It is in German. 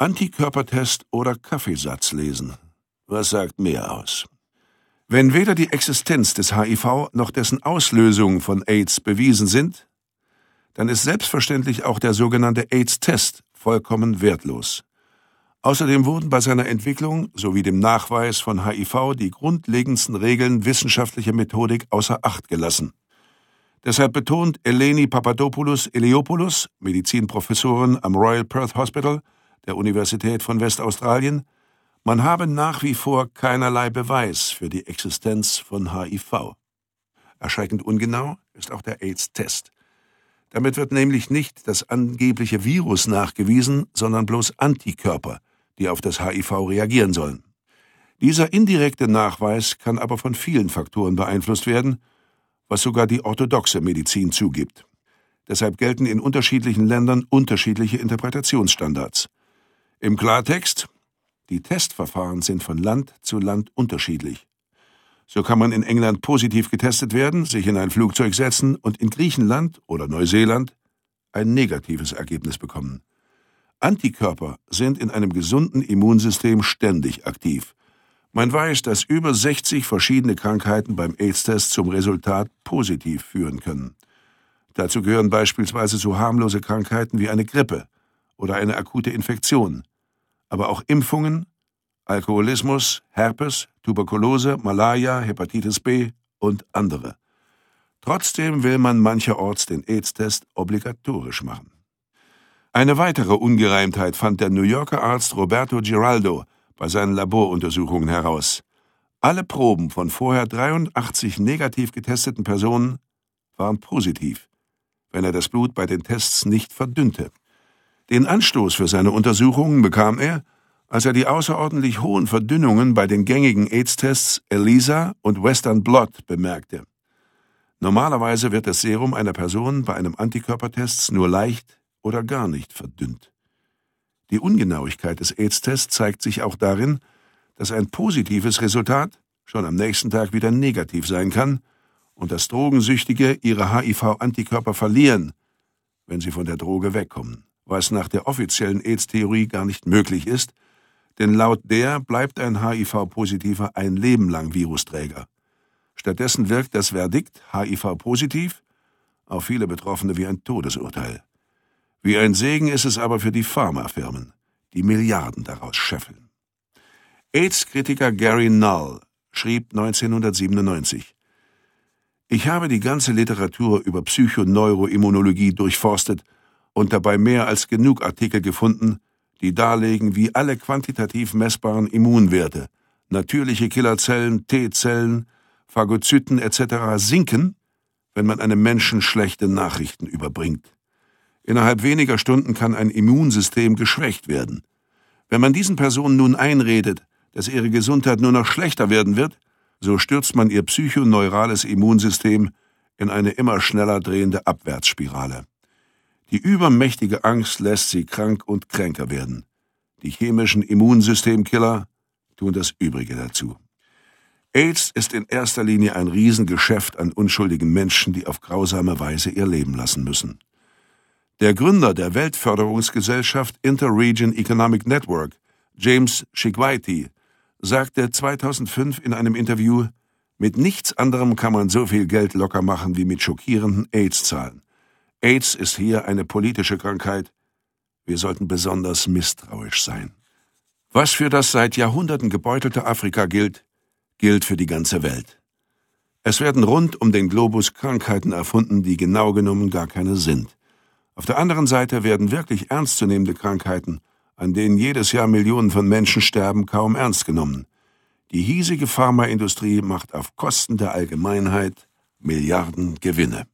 Antikörpertest oder Kaffeesatz lesen. Was sagt mehr aus? Wenn weder die Existenz des HIV noch dessen Auslösung von AIDS bewiesen sind, dann ist selbstverständlich auch der sogenannte AIDS-Test vollkommen wertlos. Außerdem wurden bei seiner Entwicklung sowie dem Nachweis von HIV die grundlegendsten Regeln wissenschaftlicher Methodik außer Acht gelassen. Deshalb betont Eleni Papadopoulos-Eliopoulos, Medizinprofessorin am Royal Perth Hospital der Universität von Westaustralien, man habe nach wie vor keinerlei Beweis für die Existenz von HIV. Erschreckend ungenau ist auch der AIDS-Test. Damit wird nämlich nicht das angebliche Virus nachgewiesen, sondern bloß Antikörper, die auf das HIV reagieren sollen. Dieser indirekte Nachweis kann aber von vielen Faktoren beeinflusst werden, was sogar die orthodoxe Medizin zugibt. Deshalb gelten in unterschiedlichen Ländern unterschiedliche Interpretationsstandards. Im Klartext: die Testverfahren sind von Land zu Land unterschiedlich. So kann man in England positiv getestet werden, sich in ein Flugzeug setzen und in Griechenland oder Neuseeland ein negatives Ergebnis bekommen. Antikörper sind in einem gesunden Immunsystem ständig aktiv. Man weiß, dass über 60 verschiedene Krankheiten beim AIDS-Test zum Resultat positiv führen können. Dazu gehören beispielsweise so harmlose Krankheiten wie eine Grippe oder eine akute Infektion, aber auch Impfungen, Alkoholismus, Herpes, Tuberkulose, Malaria, Hepatitis B und andere. Trotzdem will man mancherorts den AIDS-Test obligatorisch machen. Eine weitere Ungereimtheit fand der New Yorker Arzt Roberto Giraldo bei seinen Laboruntersuchungen heraus. Alle Proben von vorher 83 negativ getesteten Personen waren positiv, wenn er das Blut bei den Tests nicht verdünnte. Den Anstoß für seine Untersuchungen bekam er, als er die außerordentlich hohen Verdünnungen bei den gängigen AIDS-Tests ELISA und Western Blot bemerkte. Normalerweise wird das Serum einer Person bei einem Antikörpertest nur leicht oder gar nicht verdünnt. Die Ungenauigkeit des AIDS-Tests zeigt sich auch darin, dass ein positives Resultat schon am nächsten Tag wieder negativ sein kann und dass Drogensüchtige ihre HIV-Antikörper verlieren, wenn sie von der Droge wegkommen, was nach der offiziellen AIDS-Theorie gar nicht möglich ist, denn laut der bleibt ein HIV-Positiver ein Leben lang Virusträger. Stattdessen wirkt das Verdikt HIV-positiv auf viele Betroffene wie ein Todesurteil. Wie ein Segen ist es aber für die Pharmafirmen, die Milliarden daraus scheffeln. AIDS-Kritiker Gary Null schrieb 1997: Ich habe die ganze Literatur über Psychoneuroimmunologie durchforstet und dabei mehr als genug Artikel gefunden, die darlegen, wie alle quantitativ messbaren Immunwerte, natürliche Killerzellen, T-Zellen, Phagozyten etc. sinken, wenn man einem Menschen schlechte Nachrichten überbringt. Innerhalb weniger Stunden kann ein Immunsystem geschwächt werden. Wenn man diesen Personen nun einredet, dass ihre Gesundheit nur noch schlechter werden wird, so stürzt man ihr psychoneurales Immunsystem in eine immer schneller drehende Abwärtsspirale. Die übermächtige Angst lässt sie krank und kränker werden. Die chemischen Immunsystemkiller tun das Übrige dazu. AIDS ist in erster Linie ein Riesengeschäft an unschuldigen Menschen, die auf grausame Weise ihr Leben lassen müssen. Der Gründer der Weltförderungsgesellschaft Inter-Region Economic Network, James Shigwaiti, sagte 2005 in einem Interview: Mit nichts anderem kann man so viel Geld locker machen wie mit schockierenden AIDS-Zahlen. AIDS ist hier eine politische Krankheit. Wir sollten besonders misstrauisch sein. Was für das seit Jahrhunderten gebeutelte Afrika gilt, gilt für die ganze Welt. Es werden rund um den Globus Krankheiten erfunden, die genau genommen gar keine sind. Auf der anderen Seite werden wirklich ernstzunehmende Krankheiten, an denen jedes Jahr Millionen von Menschen sterben, kaum ernst genommen. Die hiesige Pharmaindustrie macht auf Kosten der Allgemeinheit Milliarden Gewinne.